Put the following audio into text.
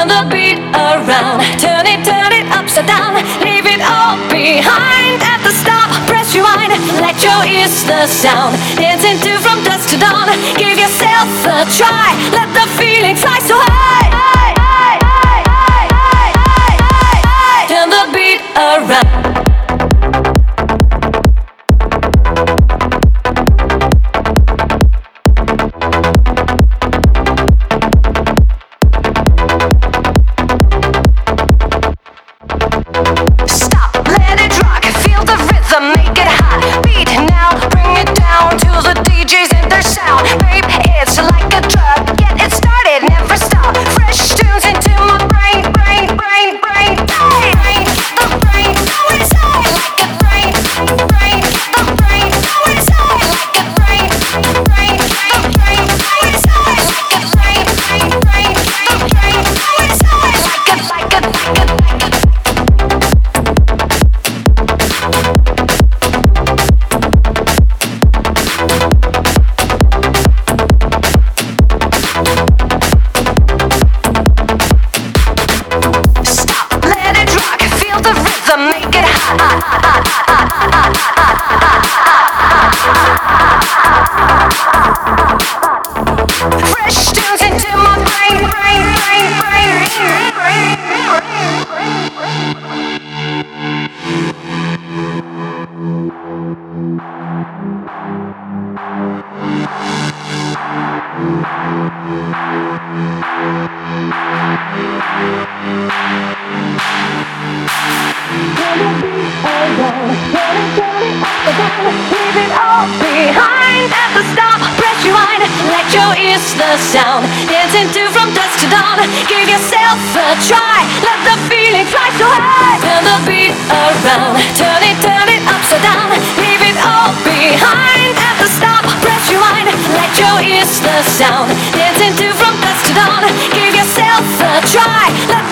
Turn the beat around, turn it upside down. Leave it all behind. At the stop, press rewind. Let your ears the sound. Dancing to from dusk to dawn. Give yourself a try. Let the feeling fly so high. Turn the beat around. Leave it all behind. At the stop, press rewind. Let your ears the sound. Dancing to from dusk to dawn. Give yourself a try. Let the feeling fly so high. Turn the beat around. Turn it upside down. Leave it all behind. At the stop, press rewind. Let your ears the sound. Dancing to from dusk to dawn. Give yourself a try. Let